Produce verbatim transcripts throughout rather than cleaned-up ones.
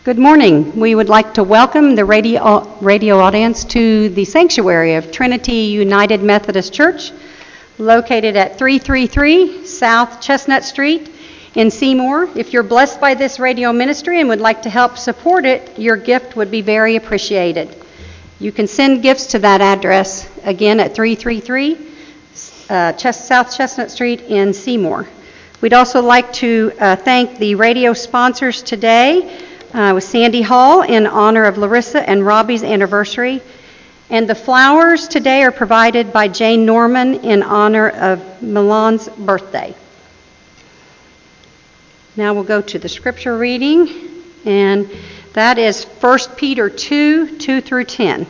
Good morning. We would like to welcome the radio, radio audience to the sanctuary of Trinity United Methodist Church, located at three thirty-three South Chestnut Street in Seymour. If you're blessed by this radio ministry and would like to help support it, your gift would be very appreciated. You can send gifts to that address, again at three thirty-three uh, Ches- South Chestnut Street in Seymour. We'd also like to uh, thank the radio sponsors today, Uh, with Sandy Hall in honor of Larissa and Robbie's anniversary. And the flowers today are provided by Jane Norman in honor of Milan's birthday. Now we'll go to the scripture reading, and that is First Peter two, two through ten.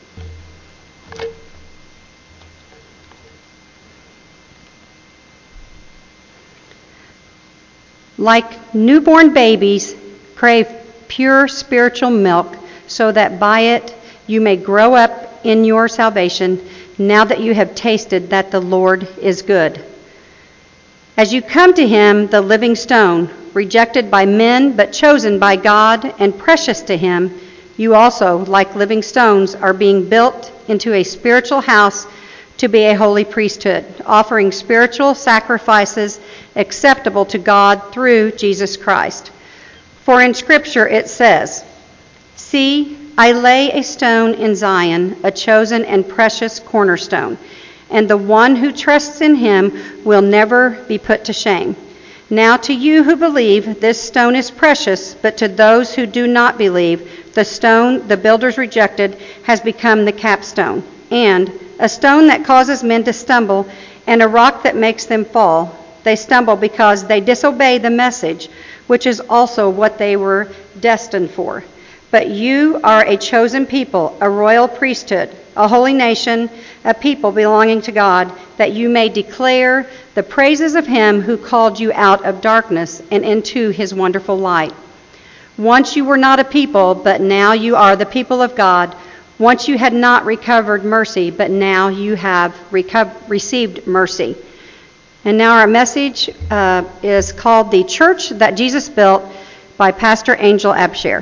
Like newborn babies, crave pure spiritual milk, so that by it you may grow up in your salvation, now that you have tasted that the Lord is good. As you come to him, the living stone, rejected by men but chosen by God and precious to him, you also, like living stones, are being built into a spiritual house to be a holy priesthood, offering spiritual sacrifices acceptable to God through Jesus Christ. For in Scripture it says, "See, I lay a stone in Zion, a chosen and precious cornerstone, and the one who trusts in him will never be put to shame. Now to you who believe, this stone is precious, but to those who do not believe, the stone the builders rejected has become the capstone, and a stone that causes men to stumble, and a rock that makes them fall. They stumble because they disobey the message, which is also what they were destined for. But you are a chosen people, a royal priesthood, a holy nation, a people belonging to God, that you may declare the praises of him who called you out of darkness and into his wonderful light. Once you were not a people, but now you are the people of God. Once you had not recovered mercy, but now you have reco- received mercy." And now our message uh, is called The Church That Jesus Built by Pastor Angel Abshire.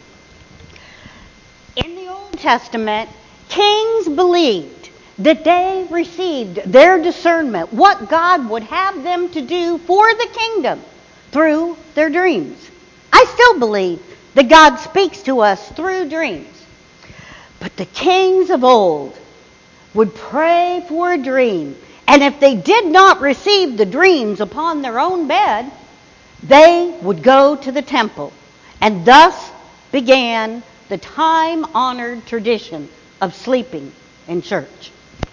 In the Old Testament, kings believed that they received their discernment, what God would have them to do for the kingdom through their dreams. I still believe that God speaks to us through dreams. But the kings of old would pray for a dream, and if they did not receive the dreams upon their own bed, they would go to the temple. And thus began the time-honored tradition of sleeping in church.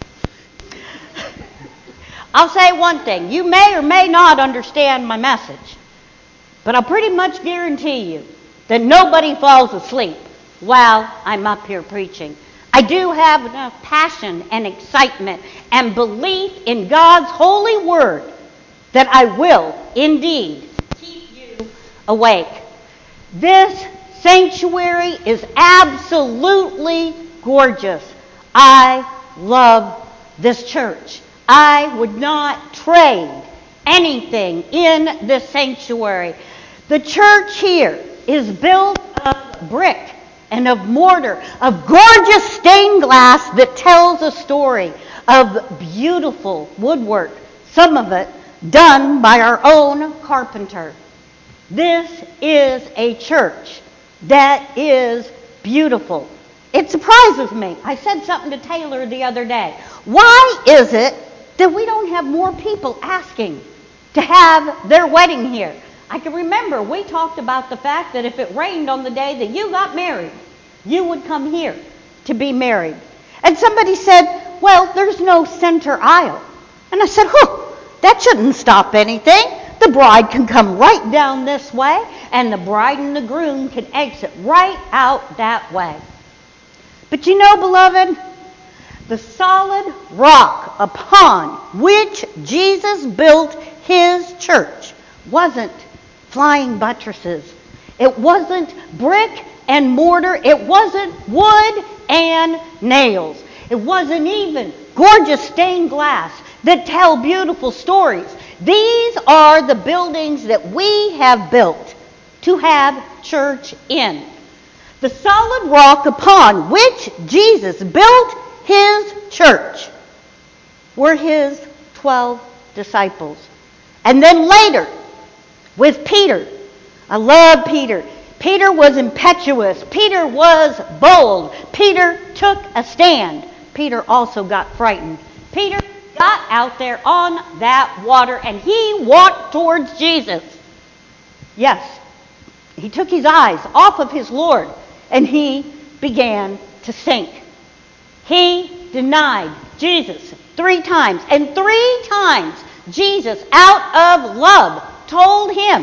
I'll say one thing. You may or may not understand my message, but I'll pretty much guarantee you that nobody falls asleep while I'm up here preaching. I do have enough passion and excitement and belief in God's holy word that I will indeed keep you awake. This sanctuary is absolutely gorgeous. I love this church. I would not trade anything in this sanctuary. The church here is built of brick and of mortar, of gorgeous stained glass that tells a story, of beautiful woodwork, some of it done by our own carpenter. This is a church that is beautiful. It surprises me. I said something to Taylor the other day. Why is it that we don't have more people asking to have their wedding here? I can remember we talked about the fact that if it rained on the day that you got married, you would come here to be married. And somebody said, well, there's no center aisle. And I said, huh, that shouldn't stop anything. The bride can come right down this way, and the bride and the groom can exit right out that way. But you know, beloved, the solid rock upon which Jesus built his church wasn't flying buttresses. It wasn't brick and mortar. It wasn't wood and nails. It wasn't even gorgeous stained glass that tell beautiful stories. These are the buildings that we have built to to have church in. The solid rock upon which Jesus built his church were his twelve disciples. And then later, with Peter. I love Peter. Peter was impetuous. Peter was bold. Peter took a stand. Peter also got frightened. Peter got out there on that water and he walked towards Jesus. Yes, he took his eyes off of his Lord and he began to sink. He denied Jesus three times. And three times Jesus, out of love, told him,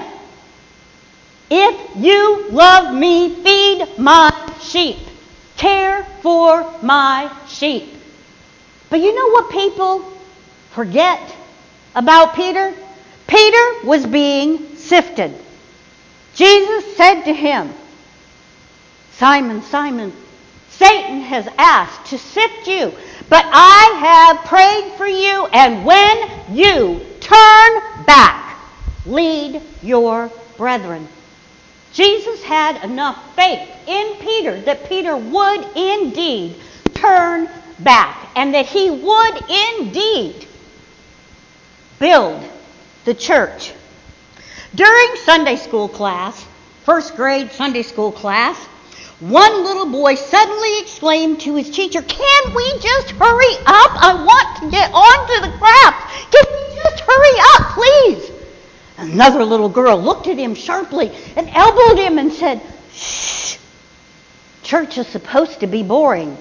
if you love me, feed my sheep. Care for my sheep. But you know what people forget about Peter? Peter was being sifted. Jesus said to him, Simon, Simon, Satan has asked to sift you, but I have prayed for you, and when you turn back, lead your brethren. Jesus had enough faith in Peter that Peter would indeed turn back and that he would indeed build the church. During Sunday school class, first grade Sunday school class, one little boy suddenly exclaimed to his teacher, "Can we just hurry up? I want to get on to the crafts. Can we just hurry up, please?" Another little girl looked at him sharply and elbowed him and said, "Shh, church is supposed to be boring."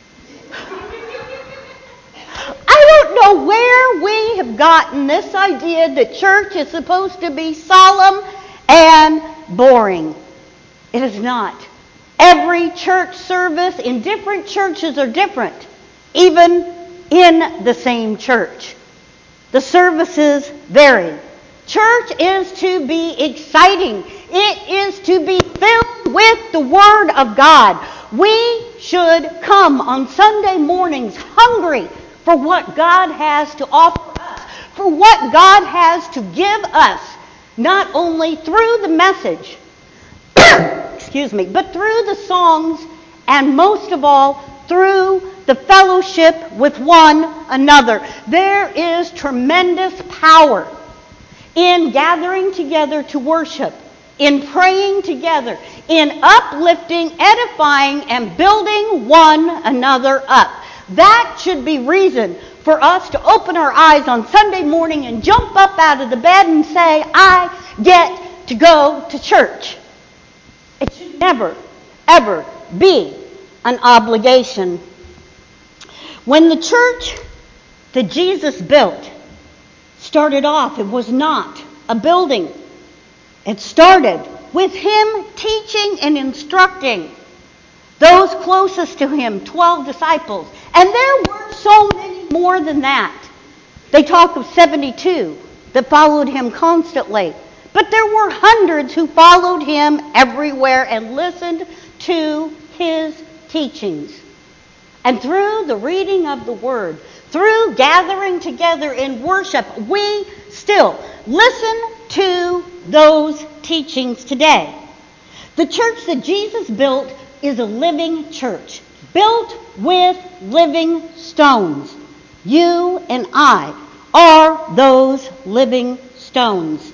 I don't know where we have gotten this idea that church is supposed to be solemn and boring. It is not. Every church service in different churches are different, even in the same church. The services vary. Church is to be exciting. It is to be filled with the Word of God. We should come on Sunday mornings hungry for what God has to offer us, for what God has to give us, not only through the message, excuse me, but through the songs, and most of all, through the fellowship with one another. There is tremendous power in gathering together to worship, in praying together, in uplifting, edifying, and building one another up. That should be reason for us to open our eyes on Sunday morning and jump up out of the bed and say, I get to go to church. It should never, ever be an obligation. When the church that Jesus built started off, it was not a building. It started with him teaching and instructing those closest to him, twelve disciples. And there were so many more than that. They talk of seventy-two that followed him constantly. But there were hundreds who followed him everywhere and listened to his teachings. And through the reading of the Word, through gathering together in worship, we still listen to those teachings today. The church that Jesus built is a living church, built with living stones. You and I are those living stones.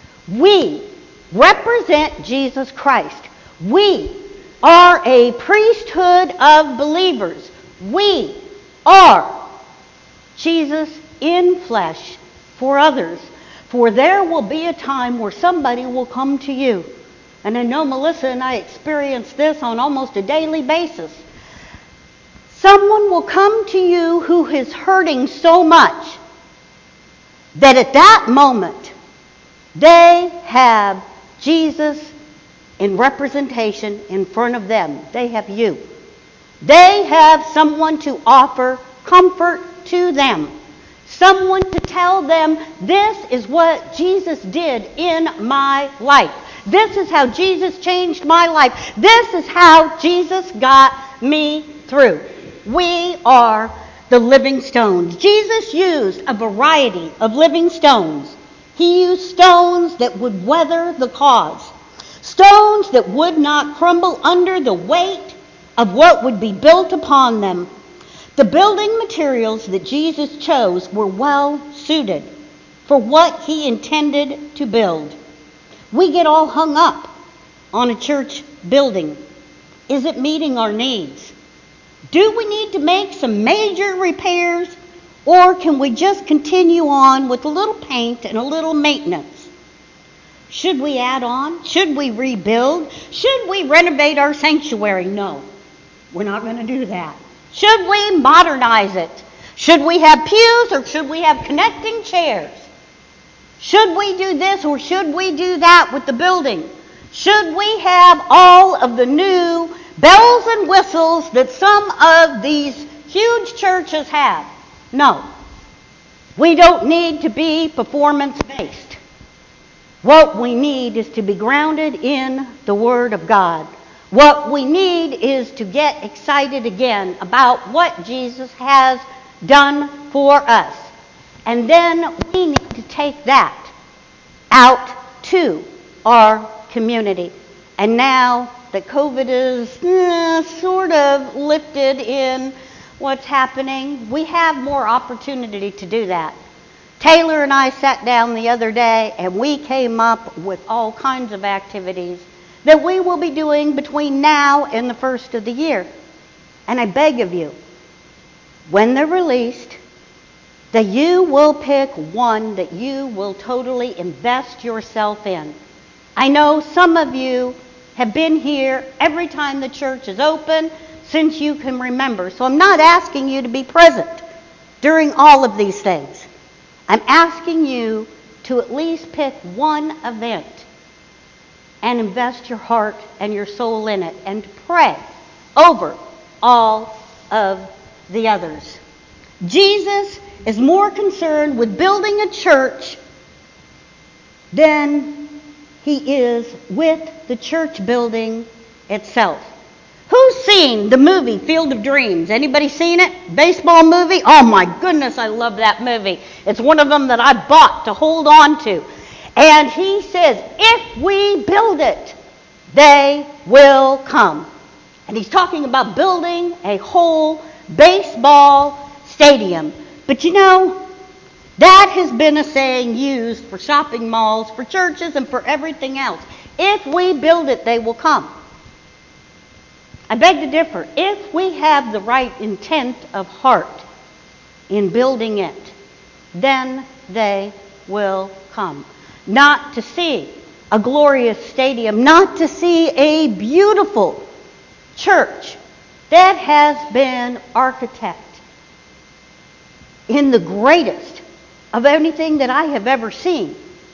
We represent Jesus Christ. We are a priesthood of believers. We are Jesus in flesh for others. For there will be a time where somebody will come to you. And I know Melissa and I experience this on almost a daily basis. Someone will come to you who is hurting so much that at that moment they have Jesus in representation in front of them. They have you. They have someone to offer comfort to them. Someone to tell them, this is what Jesus did in my life. This is how Jesus changed my life. This is how Jesus got me through. We are the living stones. Jesus used a variety of living stones. He used stones that would weather the cause. Stones that would not crumble under the weight of what would be built upon them. The building materials that Jesus chose were well suited for what he intended to build. We get all hung up on a church building. Is it meeting our needs? Do we need to make some major repairs, or can we just continue on with a little paint and a little maintenance? Should we add on? Should we rebuild? Should we renovate our sanctuary? No, we're not going to do that. Should we modernize it? Should we have pews or should we have connecting chairs? Should we do this or should we do that with the building? Should we have all of the new bells and whistles that some of these huge churches have? No. We don't need to be performance-based. What we need is to be grounded in the Word of God. What we need is to get excited again about what Jesus has done for us. And then we need to take that out to our community. And now that COVID is eh, sort of lifted in what's happening, we have more opportunity to do that. Taylor and I sat down the other day and we came up with all kinds of activities that we will be doing between now and the first of the year. And I beg of you, when they're released, that you will pick one that you will totally invest yourself in. I know some of you have been here every time the church is open since you can remember. So I'm not asking you to be present during all of these things. I'm asking you to at least pick one event and invest your heart and your soul in it and to pray over all of the others. Jesus is more concerned with building a church than he is with the church building itself. Who's seen the movie Field of Dreams? Anybody seen it? Baseball movie? Oh my goodness, I love that movie. It's one of them that I bought to hold on to. And he says, if we build it, they will come. And he's talking about building a whole baseball stadium. But you know, that has been a saying used for shopping malls, for churches, and for everything else. If we build it, they will come. I beg to differ. If we have the right intent of heart in building it, then they will come. Not to see a glorious stadium, not to see a beautiful church that has been architect in the greatest of anything that I have ever seen.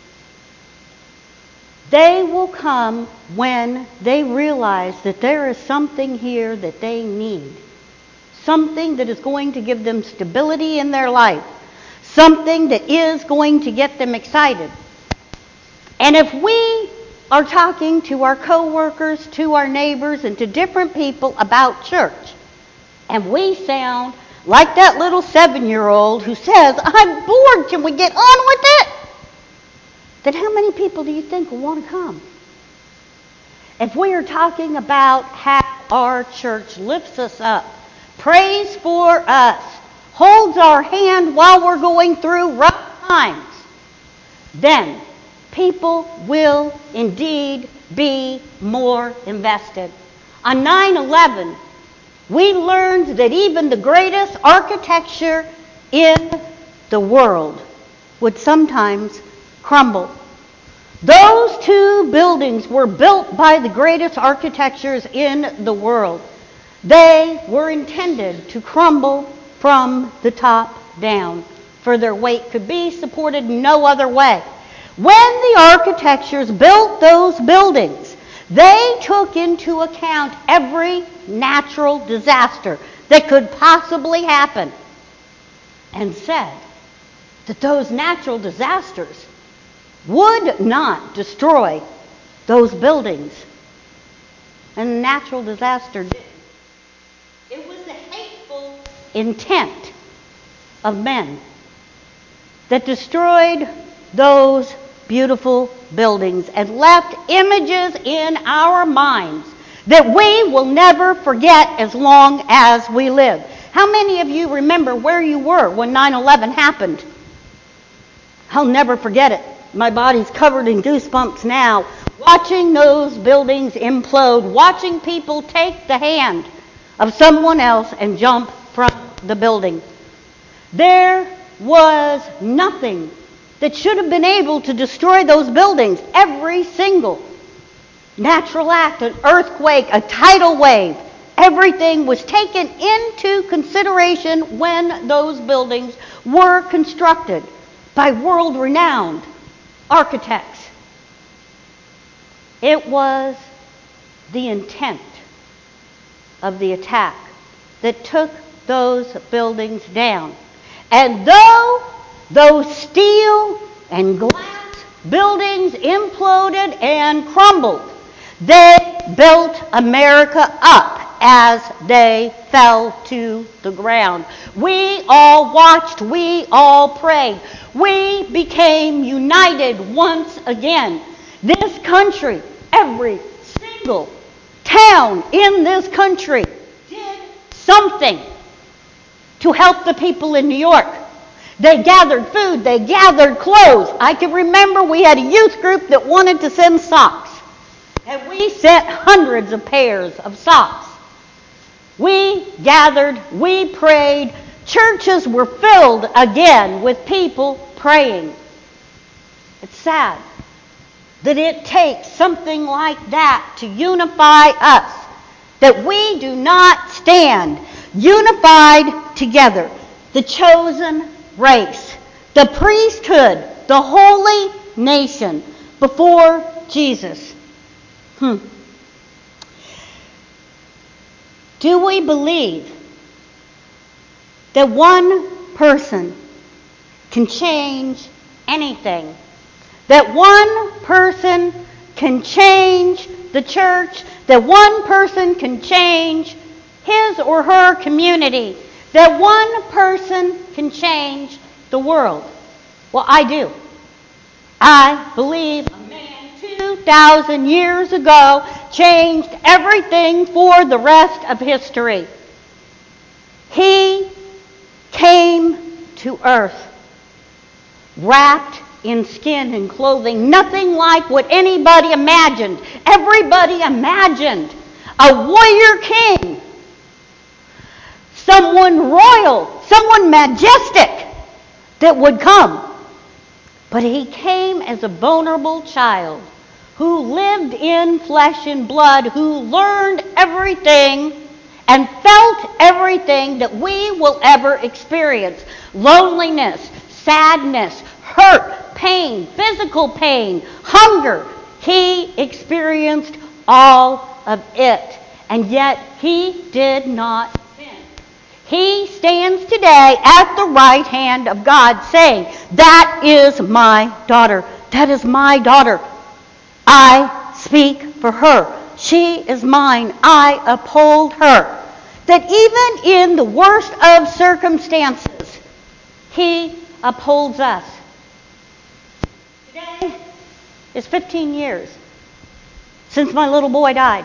They will come when they realize that there is something here that they need. Something that is going to give them stability in their life. Something that is going to get them excited. And if we are talking to our coworkers, to our neighbors, and to different people about church, and we sound like that little seven-year-old who says, I'm bored, can we get on with it? Then how many people do you think will want to come? If we are talking about how our church lifts us up, prays for us, holds our hand while we're going through rough times, then people will indeed be more invested. On nine eleven, we learned that even the greatest architecture in the world would sometimes crumble. Those two buildings were built by the greatest architectures in the world. They were intended to crumble from the top down, for their weight could be supported no other way. When the architectures built those buildings, they took into account every natural disaster that could possibly happen and said that those natural disasters would not destroy those buildings. And the natural disaster did. It was the hateful intent of men that destroyed those beautiful buildings and left images in our minds that we will never forget as long as we live. How many of you remember where you were when nine eleven happened? I'll never forget it. My body's covered in goosebumps now. Watching those buildings implode, watching people take the hand of someone else and jump from the building. There was nothing that should have been able to destroy those buildings. Every single natural act, an earthquake, a tidal wave, everything was taken into consideration when those buildings were constructed by world-renowned architects. It was the intent of the attack that took those buildings down. And though those steel and glass buildings imploded and crumbled, they built America up as they fell to the ground. We all watched, we all prayed. We became united once again. This country, every single town in this country did something to help the people in New York. They gathered food, they gathered clothes. I can remember we had a youth group that wanted to send socks. And we sent hundreds of pairs of socks. We gathered, we prayed. Churches were filled again with people praying. It's sad that it takes something like that to unify us, that we do not stand unified together. The chosen race, the priesthood, the holy nation before Jesus. Hmm. Do we believe that one person can change anything? That one person can change the church? That one person can change his or her community? That one person can change the world? Well, I do. I believe a man two thousand years ago changed everything for the rest of history. He came to earth wrapped in skin and clothing, nothing like what anybody imagined. Everybody imagined a warrior king, someone royal, someone majestic that would come. But he came as a vulnerable child who lived in flesh and blood, who learned everything and felt everything that we will ever experience. Loneliness, sadness, hurt, pain, physical pain, hunger. He experienced all of it. And yet he did not sin. He stands today at the right hand of God saying, that is my daughter. That is my daughter. I speak for her. She is mine. I uphold her. That even in the worst of circumstances, he upholds us. Today is fifteen years since my little boy died.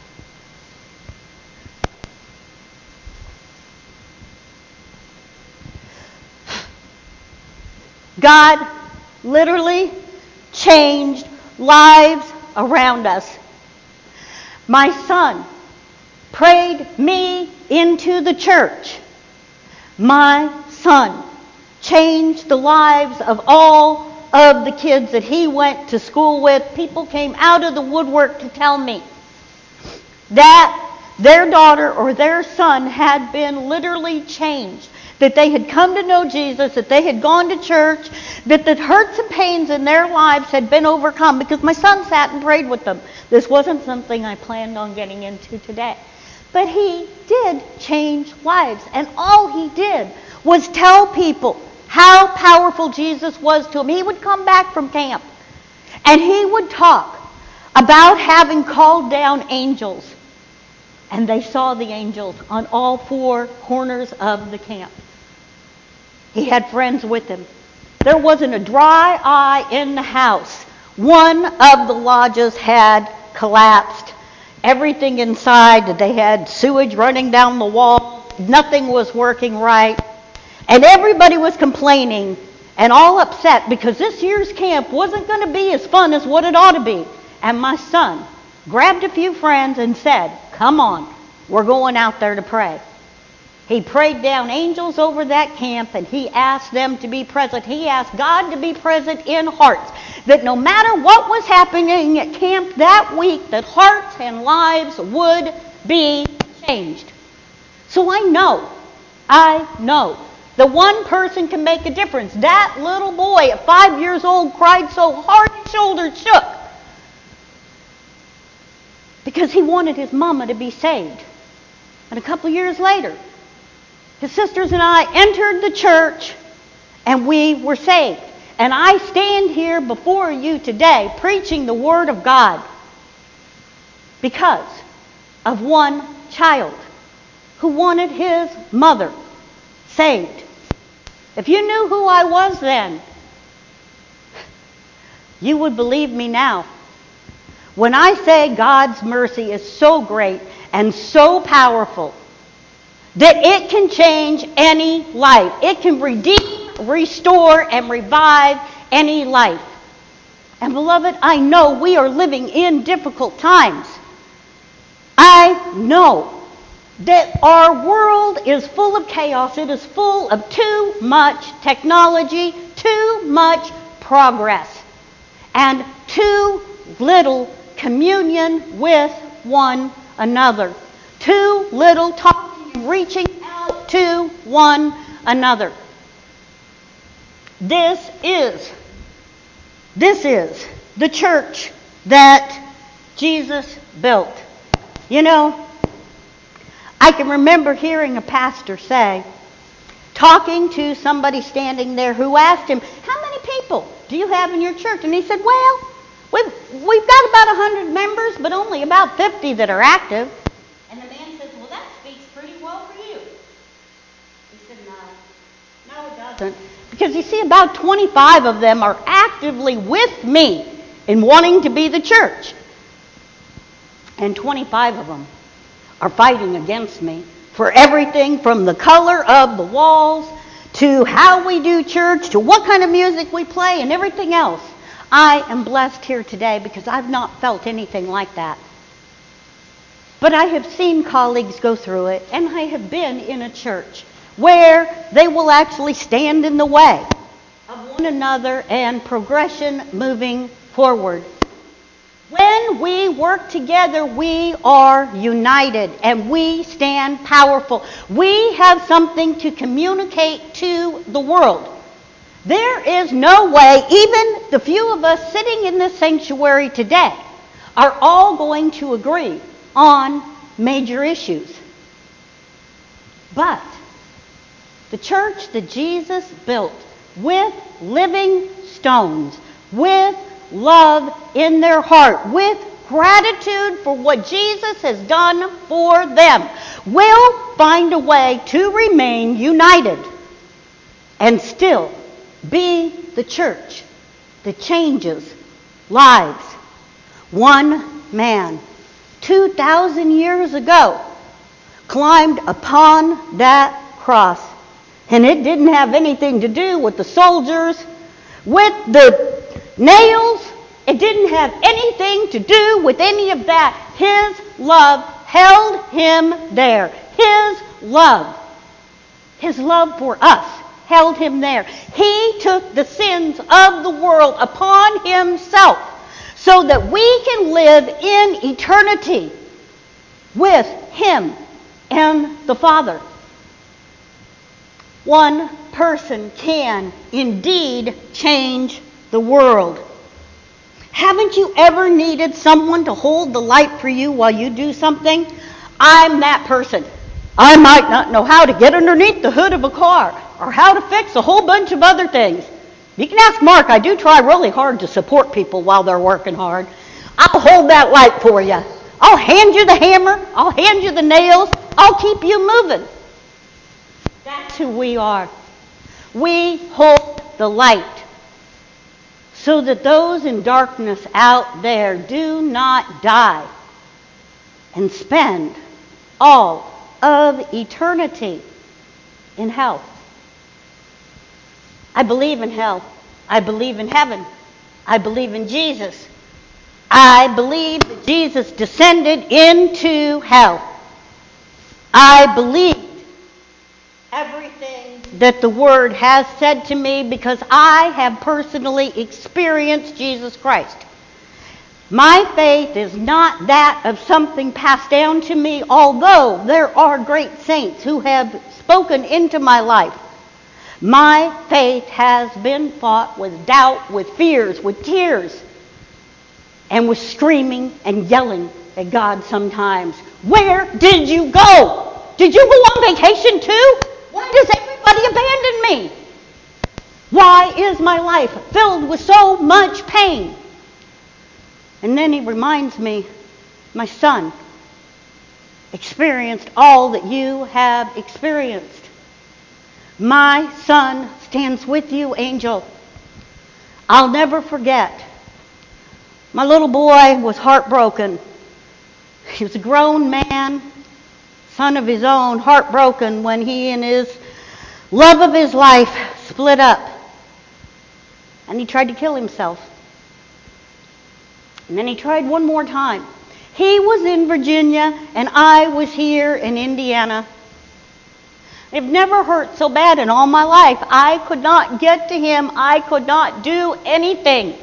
God literally changed lives around us. My son prayed me into the church. My son changed the lives of all of the kids that he went to school with. People came out of the woodwork to tell me that their daughter or their son had been literally changed, that they had come to know Jesus, that they had gone to church, that the hurts and pains in their lives had been overcome, because my son sat and prayed with them. This wasn't something I planned on getting into today. But he did change lives, and all he did was tell people how powerful Jesus was to him. He would come back from camp, and he would talk about having called down angels, and they saw the angels on all four corners of the camp. He had friends with him. There wasn't a dry eye in the house. One of the lodges had collapsed. Everything inside, they had sewage running down the wall. Nothing was working right. And everybody was complaining and all upset because this year's camp wasn't going to be as fun as what it ought to be. And my son grabbed a few friends and said, "Come on, we're going out there to pray." He prayed down angels over that camp, and he asked them to be present. He asked God to be present in hearts, that no matter what was happening at camp that week, that hearts and lives would be changed. So I know, I know, that one person can make a difference. That little boy at five years old cried so hard his shoulders shook because he wanted his mama to be saved. And a couple years later, his sisters and I entered the church, and we were saved. And I stand here before you today preaching the Word of God because of one child who wanted his mother saved. If you knew who I was then, you would believe me now. When I say God's mercy is so great and so powerful, that it can change any life. It can redeem, restore, and revive any life. And beloved, I know we are living in difficult times. I know that our world is full of chaos. It is full of too much technology, too much progress, and too little communion with one another. Too little talking, reaching out to one another. This is, this is the church that Jesus built. You know, I can remember hearing a pastor say, talking to somebody standing there who asked him, "How many people do you have in your church?" And he said, "Well, we've, we've got about one hundred members, but only about fifty that are active." And the man says, "Well, that speaks pretty well for you." He said, "No, no it doesn't. Because you see, about twenty-five of them are actively with me in wanting to be the church. And twenty-five of them are fighting against me for everything from the color of the walls to how we do church to what kind of music we play and everything else." I am blessed here today because I've not felt anything like that. But I have seen colleagues go through it, and I have been in a church where they will actually stand in the way of one another and progression moving forward. When we work together, we are united and we stand powerful. We have something to communicate to the world. There is no way, even the few of us sitting in this sanctuary today are all going to agree on major issues. But the church that Jesus built with living stones, with love in their heart, with gratitude for what Jesus has done for them, will find a way to remain united and still be the church that changes lives. One man, two thousand years ago, climbed upon that cross. And it didn't have anything to do with the soldiers, with the nails. It didn't have anything to do with any of that. His love held him there. His love, his love for us held him there. He took the sins of the world upon himself so that we can live in eternity with him and the Father. One person can indeed change the world. Haven't you ever needed someone to hold the light for you while you do something? I'm that person. I might not know how to get underneath the hood of a car or how to fix a whole bunch of other things. You can ask Mark. I do try really hard to support people while they're working hard. I'll hold that light for you. I'll hand you the hammer. I'll hand you the nails. I'll keep you moving. That's who we are. We hold the light, so that those in darkness out there do not die and spend all of eternity in hell. I believe in hell. I believe in heaven. I believe in Jesus. I believe that Jesus descended into hell. I believed everything that the Word has said to me because I have personally experienced Jesus Christ. My faith is not that of something passed down to me, although there are great saints who have spoken into my life. My faith has been fought with doubt, with fears, with tears, and with screaming and yelling at God sometimes. Where did you go? Did you go on vacation too? Why does everybody abandon me? Why is my life filled with so much pain? And then he reminds me, my son experienced all that you have experienced. My son stands with you, Angel. I'll never forget. My little boy was heartbroken. He was a grown man, son of his own, heartbroken when he and his love of his life split up. And he tried to kill himself. And then he tried one more time. He was in Virginia and I was here in Indiana. It never hurt so bad in all my life. I could not get to him. I could not do anything.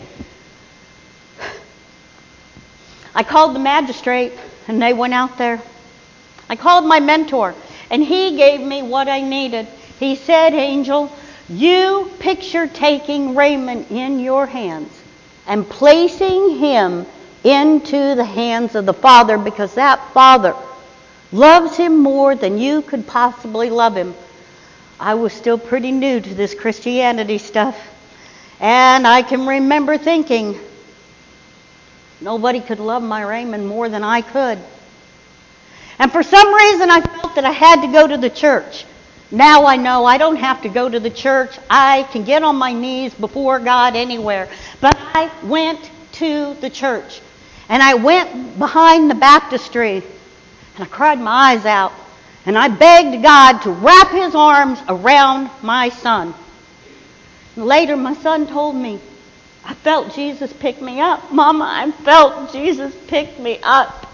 I called the magistrate and they went out there. I called my mentor and he gave me what I needed. He said, Angel, you picture taking Raymond in your hands and placing him into the hands of the Father, because that Father loves him more than you could possibly love him. I was still pretty new to this Christianity stuff. And I can remember thinking, nobody could love my Raymond more than I could. And for some reason I felt that I had to go to the church. Now I know I don't have to go to the church. I can get on my knees before God anywhere. But I went to the church. And I went behind the baptistry. And I cried my eyes out. And I begged God to wrap his arms around my son. And later my son told me, I felt Jesus pick me up. Mama, I felt Jesus pick me up.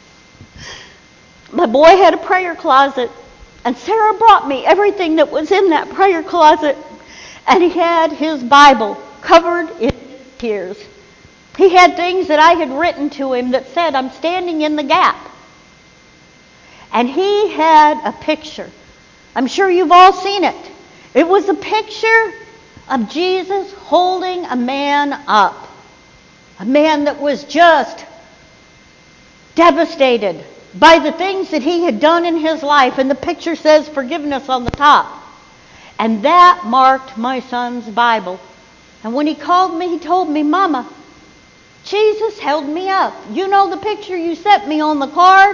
My boy had a prayer closet. And Sarah brought me everything that was in that prayer closet. And he had his Bible covered in tears. He had things that I had written to him that said, I'm standing in the gap. And he had a picture. I'm sure you've all seen it. It was a picture of Jesus holding a man up. A man that was just devastated by the things that he had done in his life. And the picture says forgiveness on the top. And that marked my son's Bible. And when he called me, he told me, Mama, Jesus held me up. You know the picture you sent me on the card?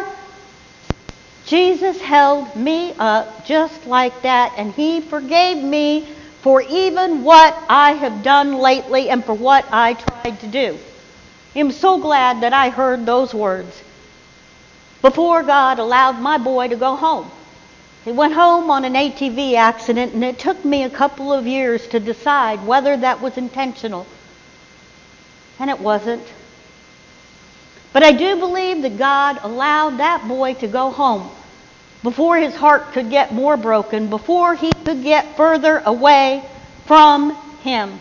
Jesus held me up just like that, and he forgave me for even what I have done lately and for what I tried to do. I'm so glad that I heard those words before God allowed my boy to go home. He went home on an A T V accident, and it took me a couple of years to decide whether that was intentional. And it wasn't. But I do believe that God allowed that boy to go home before his heart could get more broken, before he could get further away from him.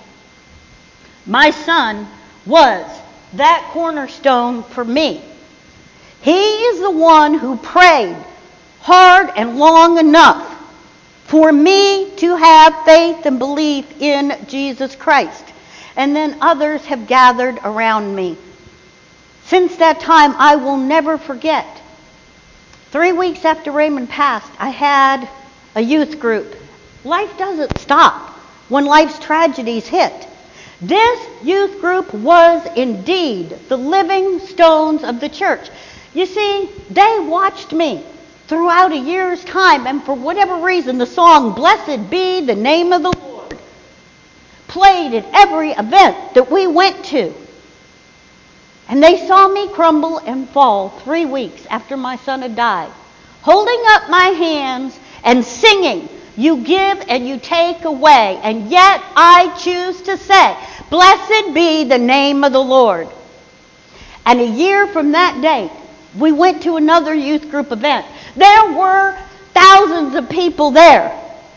My son was that cornerstone for me. He is the one who prayed hard and long enough for me to have faith and belief in Jesus Christ. And then others have gathered around me. Since that time, I will never forget. Three weeks after Raymond passed, I had a youth group. Life doesn't stop when life's tragedies hit. This youth group was indeed the living stones of the church. You see, they watched me throughout a year's time, and for whatever reason, the song, Blessed Be the Name of the Lord, played at every event that we went to. And they saw me crumble and fall three weeks after my son had died, holding up my hands and singing, "You give and you take away, and yet I choose to say, blessed be the name of the Lord." And a year from that date, we went to another youth group event. There were thousands of people there.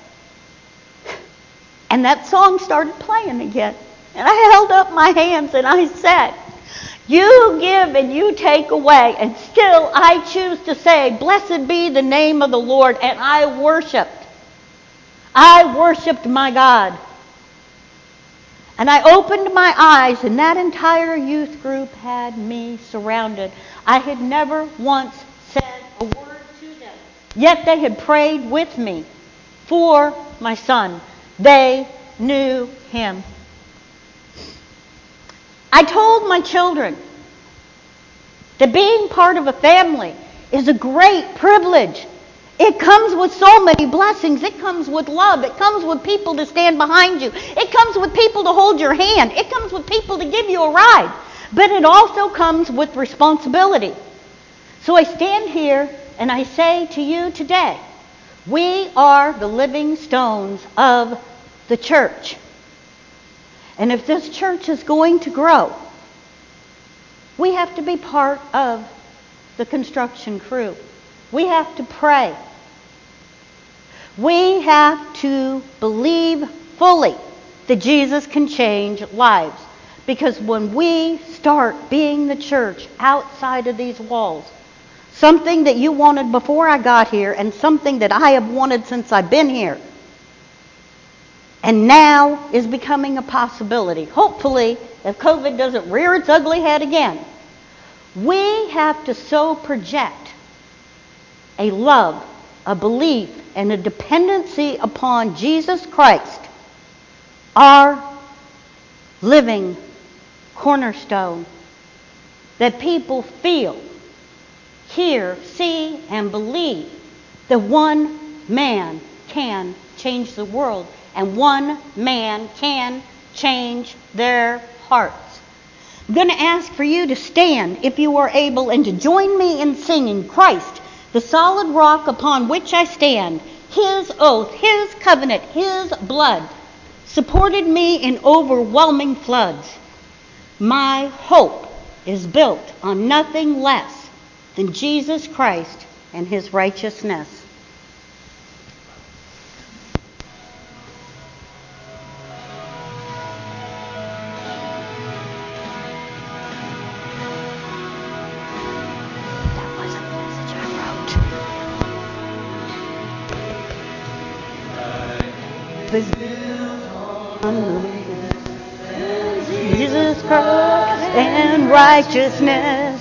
And that song started playing again. And I held up my hands and I said, "You give and you take away, and still I choose to say, blessed be the name of the Lord." And I worshiped. I worshiped my God. And I opened my eyes, and that entire youth group had me surrounded. I had never once said a word to them, yet they had prayed with me for my son. They knew him. I told my children that being part of a family is a great privilege. It comes with so many blessings. It comes with love. It comes with people to stand behind you. It comes with people to hold your hand. It comes with people to give you a ride. But it also comes with responsibility. So I stand here and I say to you today, we are the living stones of the church. And if this church is going to grow, we have to be part of the construction crew. We have to pray. We have to believe fully that Jesus can change lives. Because when we start being the church outside of these walls, something that you wanted before I got here and something that I have wanted since I've been here, and now is becoming a possibility. Hopefully, if COVID doesn't rear its ugly head again, we have to so project a love, a belief, and a dependency upon Jesus Christ, our living cornerstone, that people feel, hear, see, and believe that one man can change the world. And one man can change their hearts. I'm going to ask for you to stand, if you are able, and to join me in singing, "Christ, the solid rock upon which I stand. His oath, His covenant, His blood supported me in overwhelming floods. My hope is built on nothing less than Jesus Christ and His righteousness." Jesus Christ and righteousness.